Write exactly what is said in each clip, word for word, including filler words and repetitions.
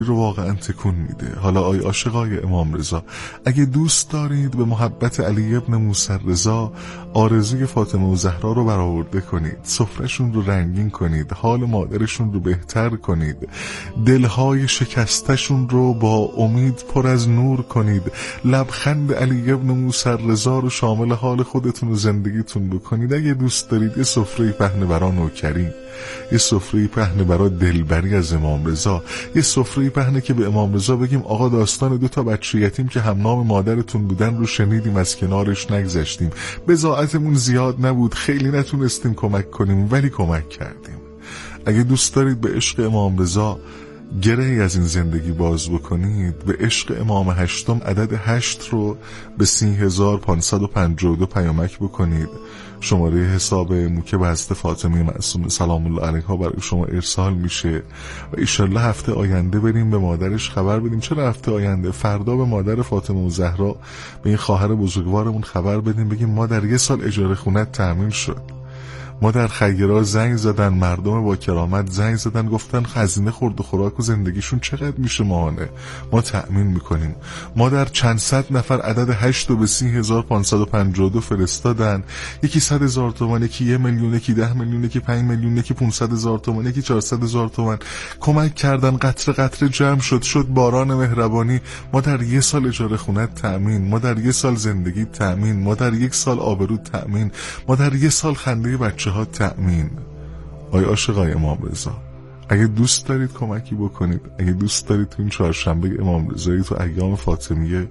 رو واقعا تکون میده. حالا آی عاشقای امام رضا، اگه دوست دارید به محبت علی ابن موسی رضا آرزوی فاطمه و زهرا رو برآورده کنید، سفرهشون رو رنگین کنید، حال مادرشون رو بهتر کنید، دلهای شکستشون رو با امید پر از نور کنید، لبخند علی ابن موسی رضا رو شامل حال خودتون و زندگیتون بکنید، اگه دوست دارید یه سفره پهن برا نوکرین، یه سفره پهن برا دلبری از امام رضا، یه سفره پهنه که به امام رضا بگیم آقا داستان دو تا بچه یتیم که هم نام مادرتون بودن رو شنیدیم، از کنارش نگذشتیم، بضاعتمون زیاد نبود، خیلی نتونستیم کمک کنیم ولی کمک کردیم. اگه دوست دارید به عشق امام رضا گرهی از این زندگی باز بکنید، به عشق امام هشتم عدد هشت رو به سی هزار پانصد و پنجاه و دو پیامک بکنید. شماره حساب موکه به هست فاطمه معصومه سلام الله علیها برای شما ارسال میشه و ایشالله هفته آینده بریم به مادرش خبر بدیم. چرا هفته آینده؟ فردا به مادر فاطمه و زهرا، به این خواهر بزرگوارمون خبر بدیم، بگیم مادر یه سال اجاره خونت تأمین شد. مادر خیرها زنگ زدن، مردم با کرامت زنگ زدن، گفتن خزینه خورد و خوراک و زندگیشون چقدر میشه ماهانه، ما تأمین میکنیم. مادر چند صد نفر عدد هشت رو به سی هزار پانصد و پنجاه و دو فرستادن، یکی صد هزار تومان، یکی یه میلیون، یکی ده میلیون، یکی پنج میلیون، یکی پونصد هزار تومان، یکی چهارصد هزار تومان کمک کردن. قطره قطره جمع شد شد باران مهربانی. مادر یه سال اجاره خونت تأمین، مادر یه سال زندگی تأمین، مادر یک سال آبرو تأمین، مادر یه سال خنده بچه ها تأمین. آی عاشقای امام رضا، اگه دوست دارید کمکی بکنید، اگه دوست دارید تو این چهارشنبه امام رضایی تو ایام فاطمیه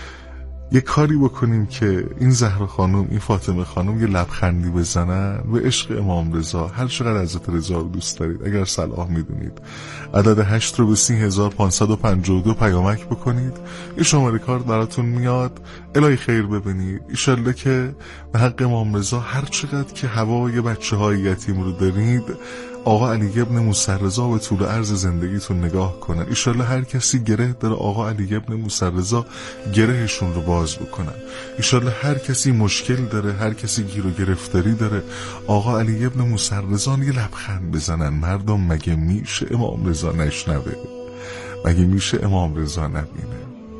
یه کاری بکنیم که این زهرا خانم، این فاطمه خانم یه لبخندی بزنن به عشق امام رضا، هر چقدر حضرت رضا رو دوست دارید، اگر صلاح میدونید عدد هشت رو به سی هزار پانصد و پنجاه و دو پیامک بکنید. یه شماره کارت براتون میاد، الهی خیر ببینید. ایشالله که به حق امام رضا هر چقدر که هوای بچه های یتیم رو دارید، آقا علی ابن موسی رضا به طول عرض زندگیتون نگاه کنن. ایشالله هر کسی گره داره آقا علی ابن موسی رضا گرهشون رو باز بکنن. ایشالله هر کسی مشکل داره، هر کسی گیر و گرفتاری داره، آقا علی ابن موسی رضا یه لبخند بزنن. مردم مگه میشه امام رضا نشنوه؟ مگه میشه امام رضا نبینه؟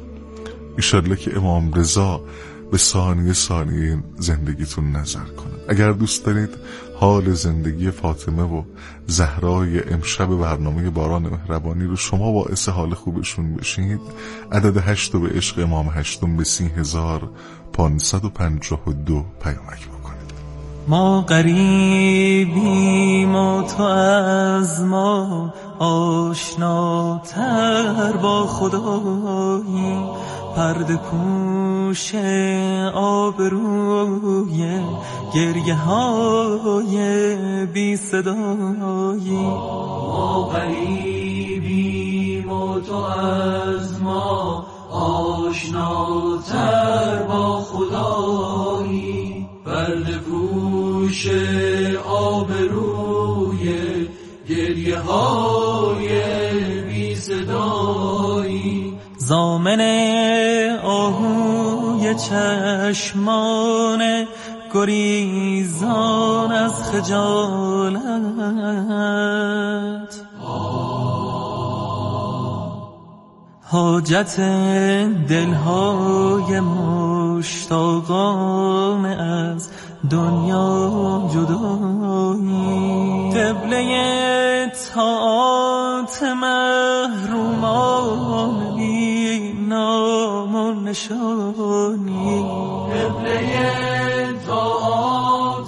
ایشالله که امام رضا به ثانیه ثانیه زندگیتون نظر کنن. اگر دوست دارید حال زندگی فاطمه و زهرای امشب برنامه باران مهربانی رو شما باعث حال خوبشون بشید، عدد هشت رو به عشق امام هشتم به سی هزار پانصد و پنجاه و دو پیامک بکنید. ما غریبیم و تو از ما آشناتر با خدایی، پرده پوش آبروی گریه های بی صدایی. ما غریبیم و تو از ما آشناتر با خدایی، پرده پوش آبروی گریه های بی صدایی. زامن آهوی چشمان گریزان از خجالت، حاجت دلهای مشتاقان از دنیا جدایی. قبله طاعات محرومان بی نام و نشانی، قبله طاعات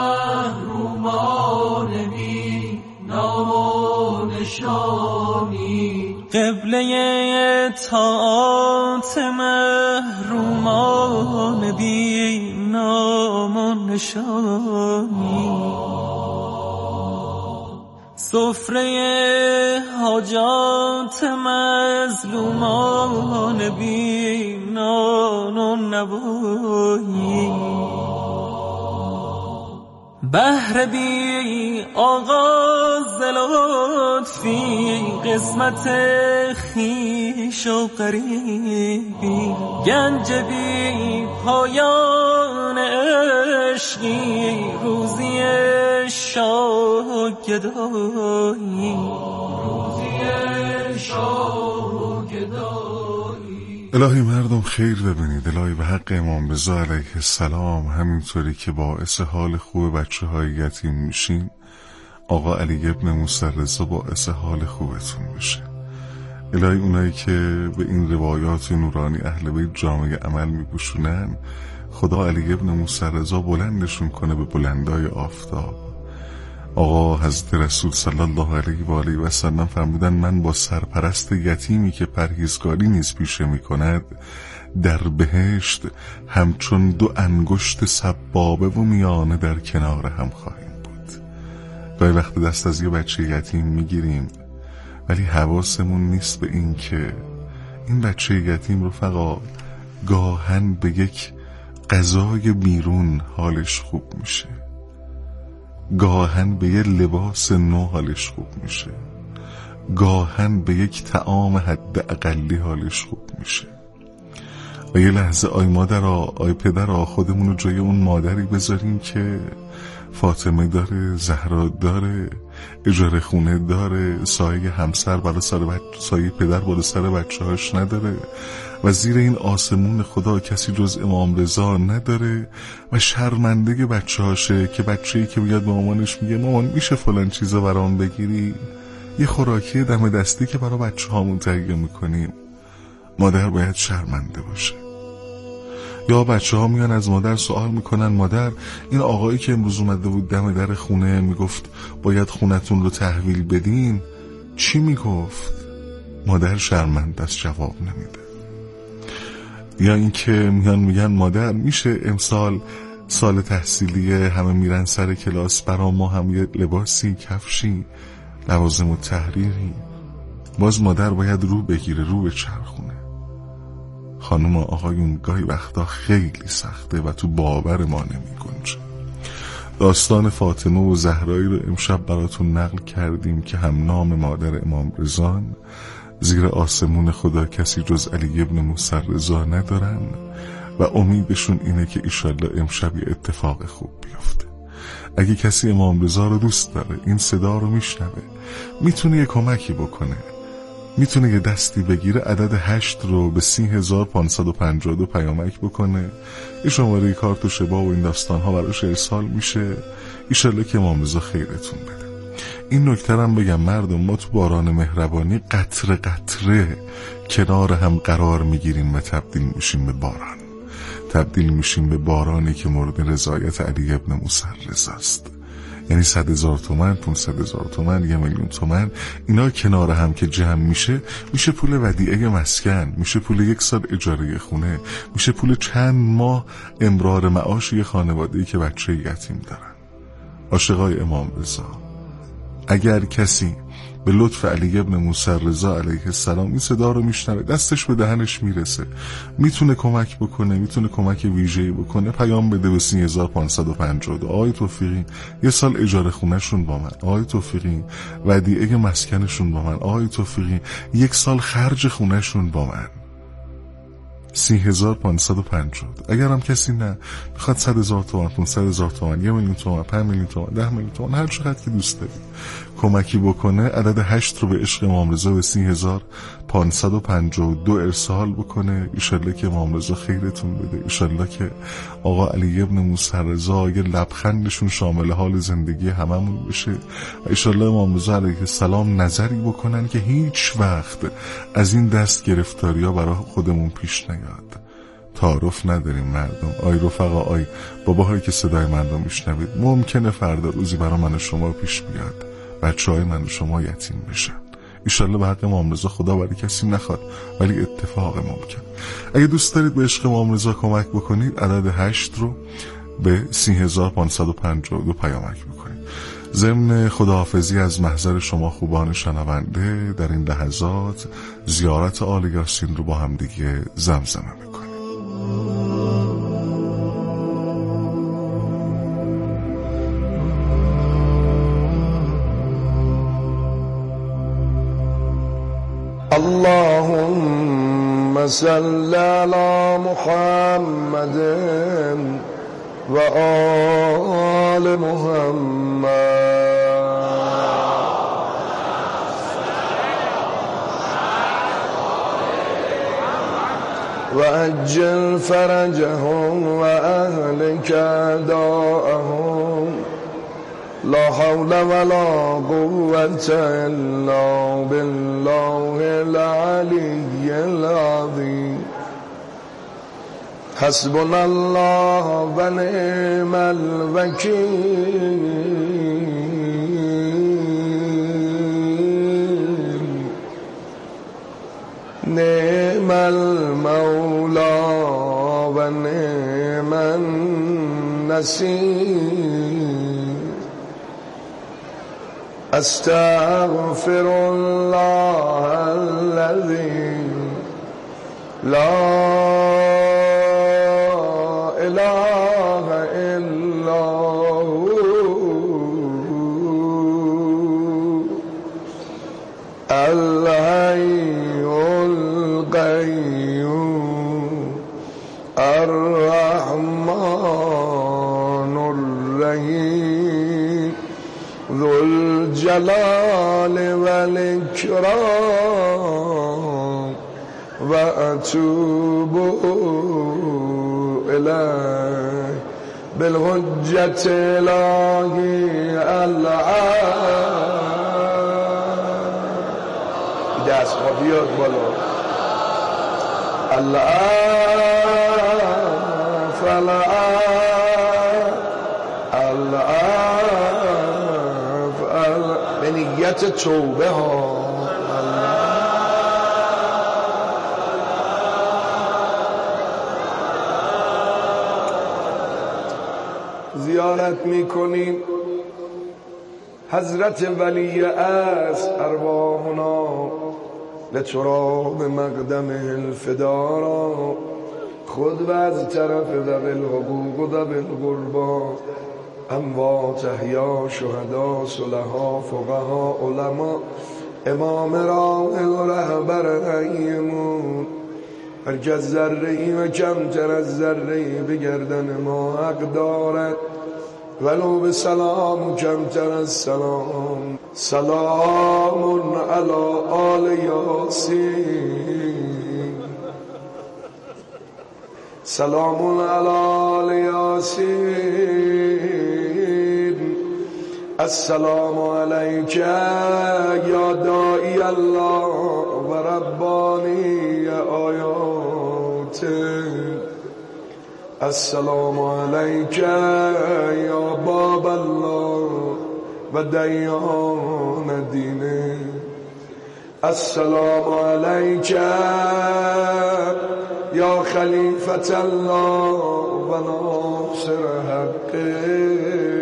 محرومان بی نام و نشانی. قبله طاعات محرومان بی نام و نشانی. سفره حاجات مظلومان بی نان و نوایی. بهر بی آغاز لطفی قسمت خویش و غریبی، گنج بی پایان عشقی، روزی شاه و گدایی. روزی شاه و گدایی. الهی مردم خیر ببینید. الهی به حق امام رضا علیه السلام همینطوری که باعث حال خوب بچه های یتیم میشین، آقا علی ابن موسی رضا باعث حال خوبتون بشه. الهی اونایی که به این روایات نورانی اهل بیت جامعه عمل میپوشونن، خدا علی ابن موسی رضا بلندشون کنه به بلندای آفتاب. آقا حضرت رسول صلی الله علیه و آله و سلم فرمودن من با سرپرست یتیمی که پرهیزگاری نیز پیشه میکند در بهشت همچون دو انگشت سبابه و میانه در کنار هم خواهیم بود. گاهی وقت دست از یه بچه یتیم میگیریم ولی حواسمون نیست به این که این بچه یتیم رو فقط گاهن به یک غذای بیرون حالش خوب میشه، گاهن به یه لباس نو حالش خوب میشه، گاهن به یک طعام حد اقلی حالش خوب میشه. و یه لحظه آی مادرها، آی پدرها، خودمون رو جای اون مادری بذاریم که فاطمه داره، زهرا داره، اجاره خونه داره، سایه همسر بالا سر بچه، سایه پدر بالا سر بچه هاش نداره و زیر این آسمون خدا کسی جز امام رضا نداره و شرمنده بچه هاشه که بچه‌ای که بیاد به مامانش میگه مامان میشه فلان چیزا برام بگیری، یه خوراکی دم دستی که برای بچه هامون تهیه میکنیم، مادر باید شرمنده باشه. یا بچه ها میان از مادر سوال میکنن مادر این آقایی که امروز اومده بود دم در خونه میگفت باید خونتون رو تحویل بدین چی میگفت؟ مادر شرمنده است، جواب نمیده. یا اینکه میان میگن مادر میشه امسال سال تحصیلی همه میرن سر کلاس برا ما هم یه لباسی، کفشی، لوازم و تحریری، باز مادر باید رو بگیره، رو به چرخونه. خانم و آقایون گاهی وقتا خیلی سخته و تو باور ما نمی‌گنجه. داستان فاطمه و زهرایی رو امشب براتون نقل کردیم که هم نام مادر امام رضان، زیر آسمون خدا کسی جز علی ابن موسی رضا ندارن و امیدشون اینه که ایشالله امشب یه اتفاق خوب بیفته. اگه کسی امام رضا رو دوست داره، این صدا رو میشنوه، میتونه یه کمکی بکنه، میتونه یه دستی بگیره، عدد هشت رو به سی هزار پانصد و پنجاه و دو پیامک بکنه، یه شماره کارت و شبا و این داستان ها براش ارسال میشه. ایشالله که امام رضا خیرتون بده. این نکته هم بگم مردم، ما تو باران مهربانی قطره قطره کنار هم قرار میگیریم و تبدیل میشیم به باران، تبدیل میشیم به بارانی که مورد رضایت علی ابن موسی رضا است. یعنی صد هزار تومن، پونصد هزار تومن، یه میلیون تومن، اینا کنار هم که جمع میشه میشه پول ودیعه مسکن، میشه پول یک سال اجاره خونه، میشه پول چند ماه امرار معاش یه خانواده‌ای که بچه یتیم دارن. عاشقای امام رضا، اگر کسی به لطف علی ابن موسی رضا علیه السلام این صدا رو میشنوه، دستش به دهنش میرسه، میتونه کمک بکنه، میتونه کمک ویژه‌ای بکنه، پیام بده به سی هزار پانصد و پنجاه و دو. آقای توفیقی یه سال اجاره خونهشون با من، آقای توفیقی ودیعه مسکنشون با من، آقای توفیقی یک سال خرج خونهشون با من. سی هزار پانصد و پنجاه. اگر هم کسی نه میخواد صد هزار تومان، پونصد هزار تومان، یه میلیون تومان، پنج میلیون تومان، ده میلیون تومان، هر چقدر که دوست دارید کمکی بکنه، عدد هشت رو به عشق امام رضا به سی هزار پانصد و پنجاه و دو ارسال بکنه. ایشالله که امام رضا خیرتون بده، ایشالله که آقا علی ابن موسی رضا یه لبخندشون شامل حال زندگی هممون بشه و ایشالله امام رضا علیه السلام نظری بکنن که هیچ وقت از این دست گرفتاری ها برای خودمون پیش نیاد. تعارف نداریم مردم، آی رفقا، آی باباهایی که صدای من رو میشنوید، ممکنه فردا روزی برای من و شما پیش بیاد بچه های من و شما یتیم بشن. ایشالله به حق امام رضا خدا برای کسی نخواد ولی اتفاق ممکن. اگه دوست دارید به عشق امام رضا کمک بکنید، عدد هشت رو به سی هزار پانصد و پنجاه و دو پیامک بکنید. ضمن خداحافظی از محضر شما خوبان شنونده در این لحظات زیارت آل یاسین رو با هم دیگه زمزمه میکنیم. اللهم صل على محمد و آل محمد. وأجل فرجهم وأهلك داءهم لا حول ولا قوة إلا بالله العلي العظيم حسبنا الله ونعم الوكيل نعم المولى ونعم النصير أستغفر الله الذي لا إله إلا هو الحي القيوم الرحمن الرحيم ذو الجلال والإكرام وأتوب إليه بالحجة الهی العام دست ها بیاد بالا العام فالعام العام فالعام به نیت توبه ها زیارت میکنیم حضرت ولی است ارواحنا لتراب مقدمه الفدارا خود و از طرف ذوی الحقوق و ذوی القربا اموات احیا شهدا صلحا فقها علما امام راحل و رهبر ایمون هرگز ذره‌ای و کمتر از ذره‌ای به گردن ما حق دارد ولو به سلام کمتر از سلام سلام علی آل یاسین سلام علی آل یاسین السلام علیک یا داعی الله و ربانی آیاته السلام علیک یا باب الله و دیان دینه السلام علیک یا خلیفة الله و ناصر حقه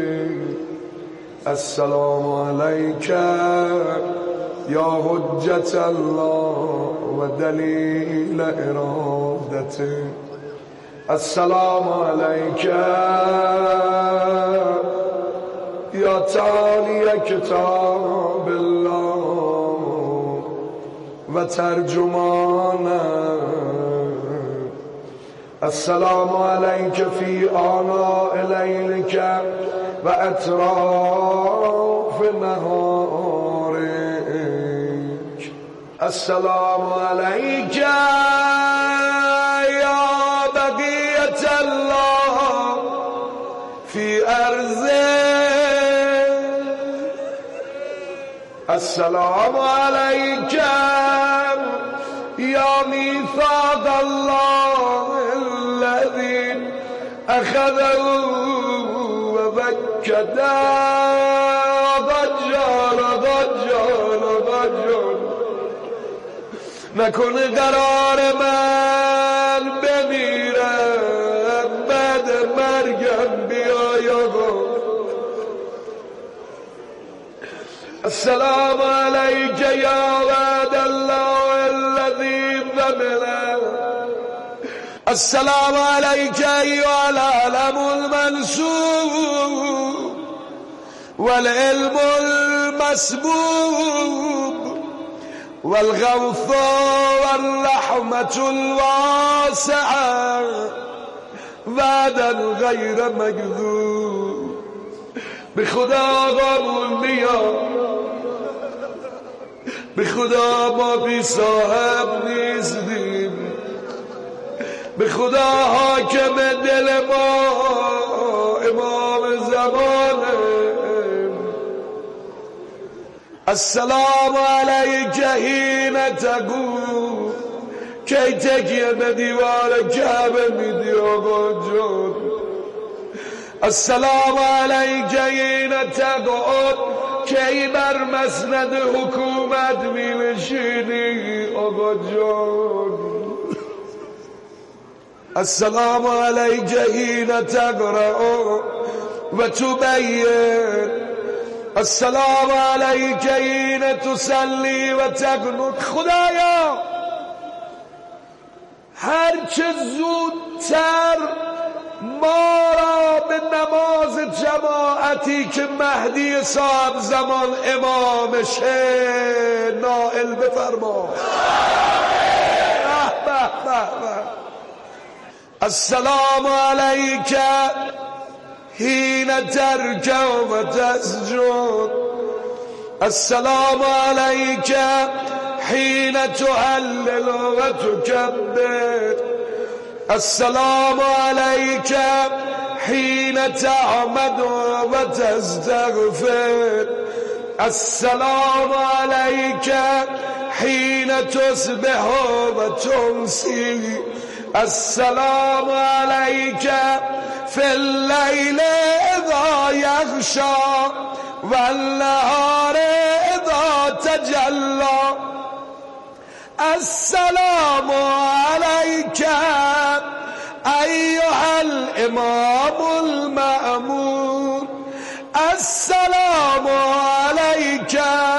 السلام علیک یا حجت الله و دلیل ارادته السلام علیک یا تالی کتاب الله و ترجمانه السلام علیک فی آناء لیلک و اطراف نهارک السلام علیک یا بقیت الله فی ارضه السلام علیک یا میثاق الله الذي اخذه وبكته ضجر ضجر ضجر نکن قرار من بمیرم بعد مرگم بیایم السلام علیک یا وعد الله الذی ضمنه السلام علیک ایها العلم المنصوب والعلم المسبوب والغوث والرحمة الواسعة وعدا غیر مکذوب به خدا قبول میاد به خدا ما بی صاحب نیستیم خدا حاکم دل ما امام زمانه. السلام علیک حین تقوم، کی تکیه به دیوار کعبه میدی آقا جان. السلام علیک حین تقعد، کی بر مسند حکومت می‌نشینی آقا جان. السلام علیک حین تقرأ و تبین، السلام علیک حین تصلی و تقنط. خدایا هرچه زودتر ما را به نماز جماعتی که مهدی صاحب زمان امامشه نائل بفرما. السلام علیک حین ترکع و تسجد، السلام علیک حین تهلل و تکبر، السلام علیک حین تعمد و تستغفر، السلام علیک حین تصبح و تمسی، السلام علیک فی اللیل اذا یغشا و النهار اذا تجلی، السلام علیک ایها الامام المأمون، السلام علیک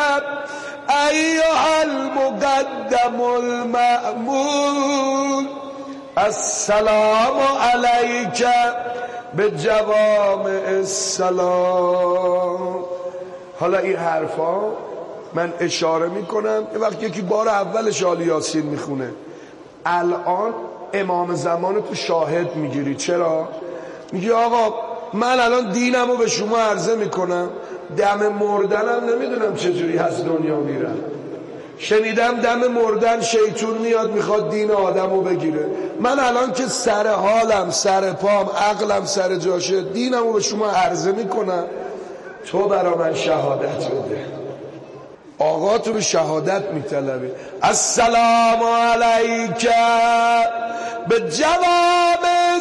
ایها المقدم المأمون، السلام علیک به جوامع السلام. حالا این حرفا من اشاره میکنم یه وقت یکی بار اولش آل یاسین میخونه، الان امام زمان تو شاهد میگیری. چرا؟ میگی آقا من الان دینمو به شما عرضه میکنم، دم مردنم نمیدونم چجوری هست دنیا میرم، شنیدم دم مردن شیطون میاد میخواد دین آدمو بگیره. من الان که سر حالم سر پام عقلم سر جاشه دینمو به شما عرضه میکنم، تو برا من شهادت بده. آقا تو به شهادت میطلبی. السلام علیک به جواب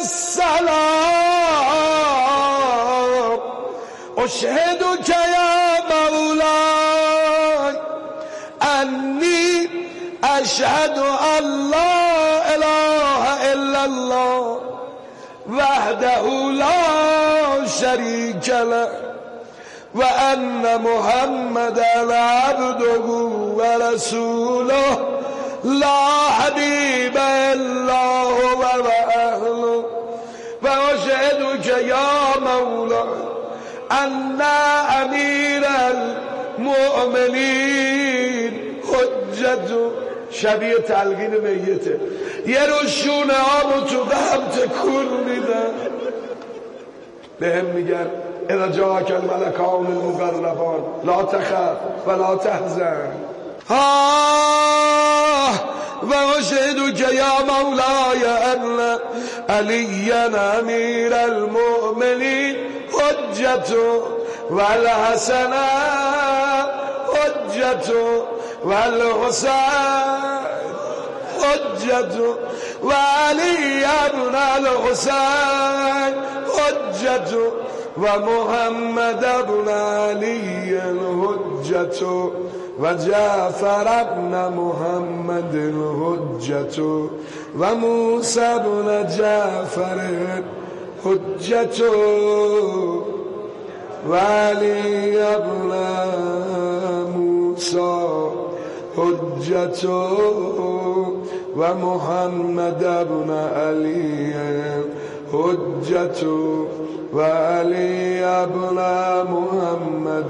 السلام، اشهدک یا مولاي انی اشهد ان لا اله الا الله وحده لا شریک له و ان محمد عبده و رسوله لا حبیب الا هو و اهله و اشهدک یا مولاي ان امیر المؤمنین حجت. شبیه تلقین میته، یه روز شونه آمو تو هم تکون میدن، به هم میگن اذا جاءك الملكان المقربان لا تخف ولا تحزن. ها و اشهدک یا مولاي ان علی امیر المؤمنین حجت و الحسن حجت و الحسین حجت و علی ابن الحسین حجت و محمد ابن علی حجت و جعفر ابن محمد حجت و موسی ابن جعفر حجت و علی ابن موسی حجت و محمد ابن علی حجت و علی ابن محمد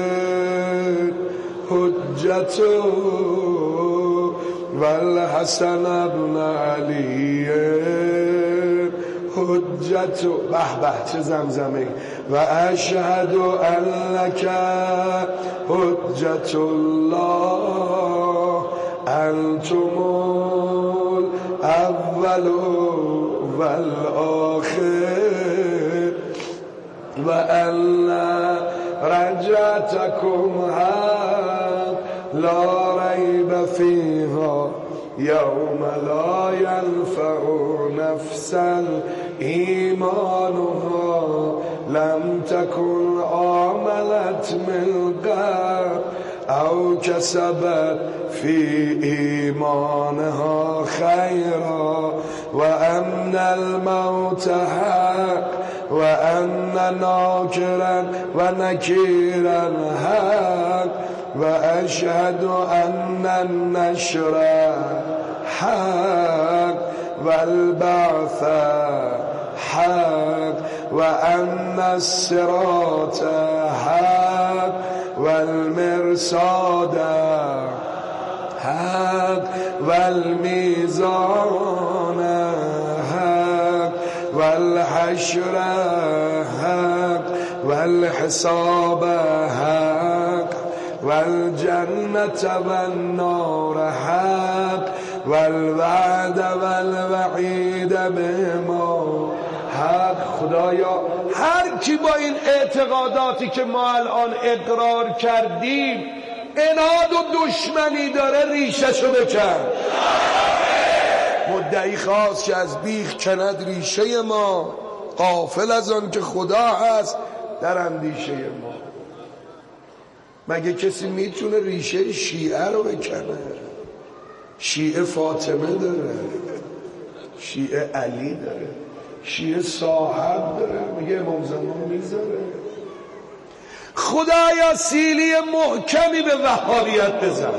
حجت و الحسن ابن علی حجت. به به چه زمزمه. و اشهد انک حجت الله انتم الاول والآخر وأن رجعتكم حق لا ريب فيها يوم لا ينفع نفسا إيمانها لم تكن آمنت من قبل أو كسبت في إيمانها خيرا وأن الموت حق وأن ناكرا ونكيرا حق وأشهد أن النشر حق والبعث حق وأن الصراط حق والمرصاد حق والميزان حق والحشر حق والحساب حق والجنة والنار حق والوعد والوعید بما حق. خدایا هر کی با این اعتقاداتی که ما الان اقرار کردیم اناد و دشمنی داره ریشه‌شو بکن. مدعی خواست که از بیخ کند ریشه ما، غافل از آن که خدا هست در اندیشه ما. مگه کسی میتونه ریشه شیعه رو بکنه؟ شیعه فاطمه داره، شیعه علی داره، شیعه صاحب داره، میگه امام زمان میذاره. خدایا سیلی محکمی به وهابیت بزن.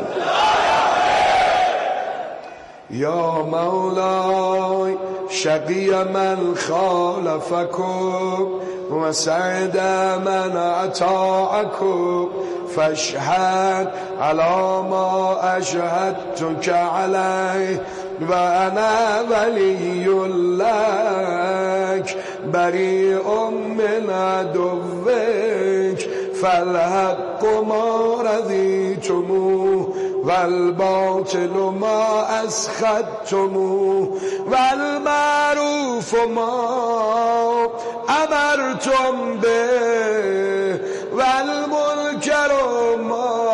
یا مولای شقی من خالفکم و سعد من اطاعکم فاشهد علی ما اشهدتک علیه و انا ولی لک بریء من عدوک فالحق ما رضیتموه والباطل ما اسخطتموه والمعروف ما امرتم به والمنکر ما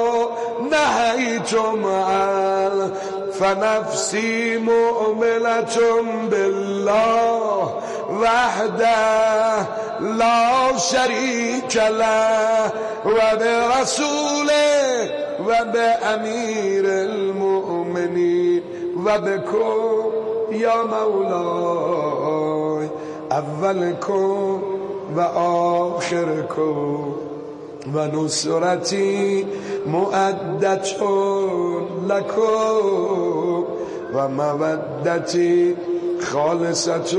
نهیتم عنه فنفسی مؤمنة بالله وحده لا شریک له و برسوله و بامیر المؤمنین و بکم یا مولای اولکم و آخرکم و نصرتی مؤدت لکم و مودتی خالصت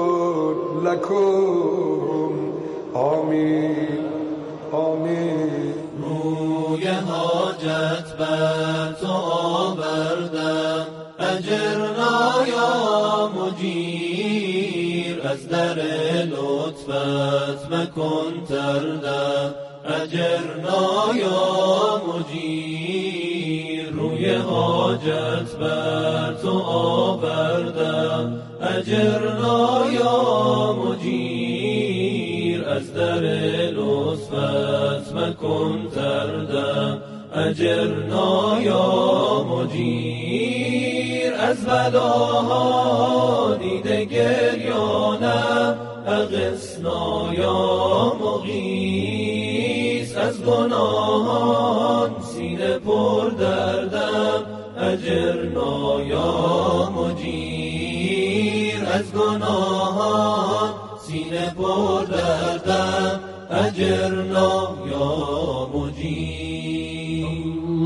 لکم. آمین آمین. روی حاجت بر تو آوردم اجرنا یا مجیر از در لطفت مکن تردم اجرنا یا مجیر. روی حاجت بر تو آوردم اجرنا یا مجیر از در لطفت مکن تردم اجرنا یا مجیر. از بلاها دیده گریانم اغثنا یا مغیث. از گناهان سینه پر دردم اجرنا یا مجیر. از گناهان سینه پر دردم اجرنا یا مجیر.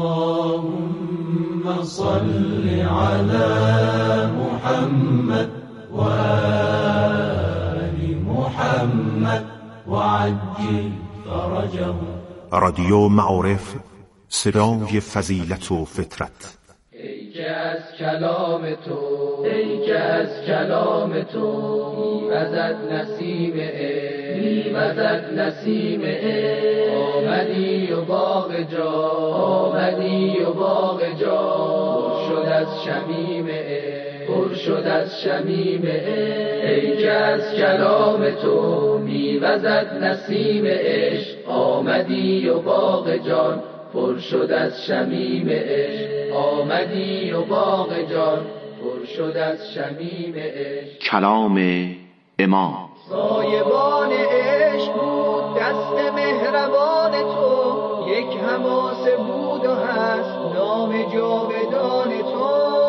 اللهم صل على محمد و آل محمد وعجل فرجهم. رادیو معارف، صدای فضیلت و فطرت. ای که از کلام تو، ای که از کلام تو میوزد نسیم عشق، میوزد نسیم عشق. آمدی و باغ جا، آمدی و باغ جا شد از شمیم عشق، پر شد از شمیم عشق. ای که از کلام تو میوزد نسیم عشق، آمدی و باغ جان پر شد از شمیم عشق، آمدی و باغ جان پر شد از شمیم عشق. کلام امام. سایبان عشق بود دست مهربان تو، یک حماسه بود و هست نام جاودان تو.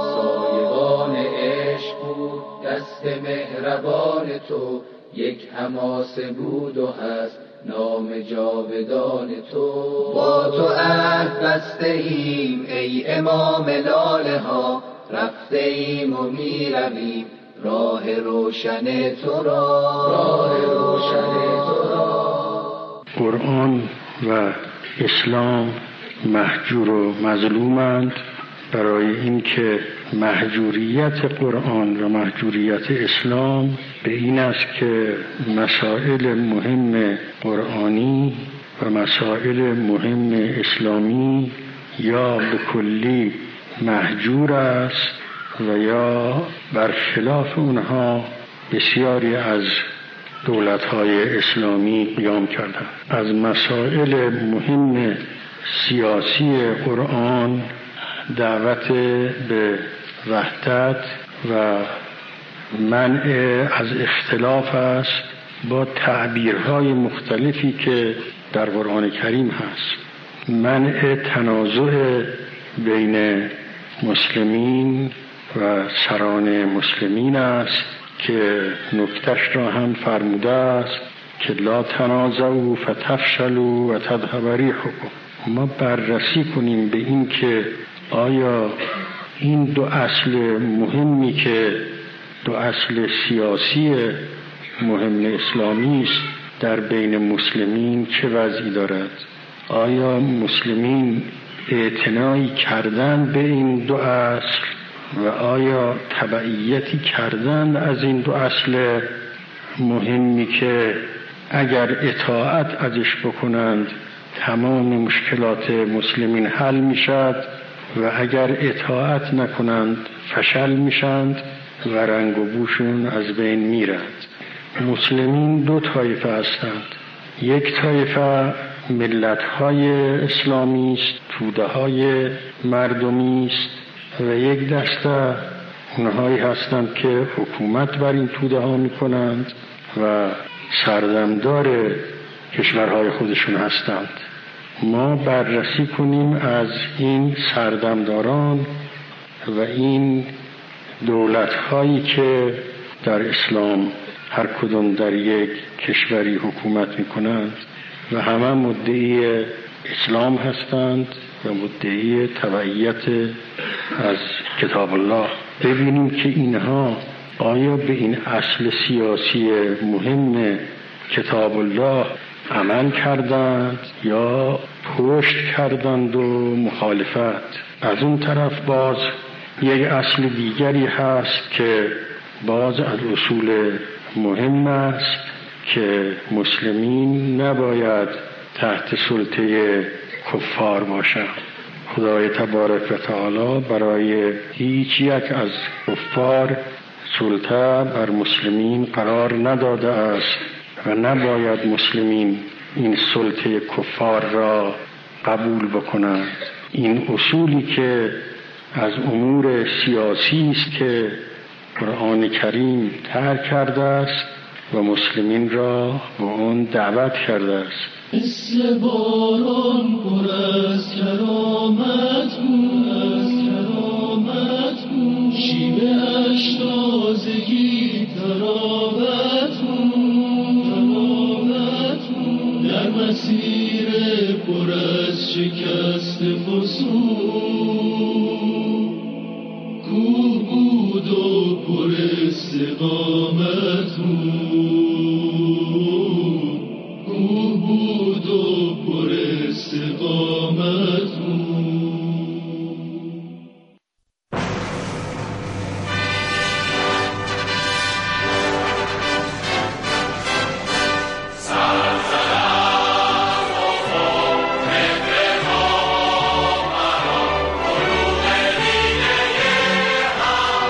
سایبان عشق بود دست مهربان تو، یک حماسه بود و هست نام جاودان تو. با تو عهد بسته ایم ای امام لاله ها، رفته ایم و می رویم راه روشن تو را، راه روشن تو را. قرآن و اسلام مهجور و مظلومند، برای اینکه مهجوریت قرآن و مهجوریت اسلام به این است که مسائل مهم قرآنی و مسائل مهم اسلامی یا به کلی مهجور است و یا برخلاف اونها بسیاری از دولت‌های اسلامی قیام کردند. از مسائل مهم سیاسی قرآن دعوت به وحدت و منع از اختلاف است با تعبیرهای مختلفی که در قرآن کریم هست. منع تنازع بین مسلمین و سران مسلمین است که نکتش را هم فرموده است که لا تنازعوا فتفشلوا و تذهب ریحکم. ما بررسی کنیم به این که آیا این دو اصل مهمی که دو اصل سیاسی مهم اسلامی است در بین مسلمین چه وضعی دارد؟ آیا مسلمین اعتنایی کردن به این دو اصل و آیا تبعیتی کردن از این دو اصل مهمی که اگر اطاعت ازش بکنند تمام مشکلات مسلمین حل میشد و اگر اطاعت نکنند فشل میشند و رنگ و بوشون از بین میرند؟ مسلمین دو طایفه هستند. یک طایفه ملت‌های اسلامی است، توده‌های مردمی است و یک دسته اونهایی هستند که حکومت بر این توده ها میکنند و سردمدار کشورهای خودشون هستند. ما بررسی کنیم از این سردمداران و این دولت‌هایی که در اسلام هر کدوم در یک کشوری حکومت میکنند و همه مدعی اسلام هستند و مدعی تبعیت از کتاب الله. ببینیم که اینها آیا به این اصل سیاسی مهم کتاب الله عمل کردند یا پشت کردند و مخالفت. از اون طرف باز یک اصل دیگری هست که باز از اصول مهم است که مسلمین نباید تحت سلطه کفار باشند. خدای تبارک و تعالی برای هیچ یک از کفار سلطه بر مسلمین قرار نداده است و نباید مسلمین این سلطه کفار را قبول بکنند. این اصولی که از امور سیاسی است که قرآن کریم ترک کرده است و مسلمین را به آن دعوت کرده است. مثل باران پر از کرامت بود، از کرامت بود، شیوه اش تازگی تراوت بود، تراوت بود، در مسیر پر از شکست فسون کوه بود و پر استقامت بود.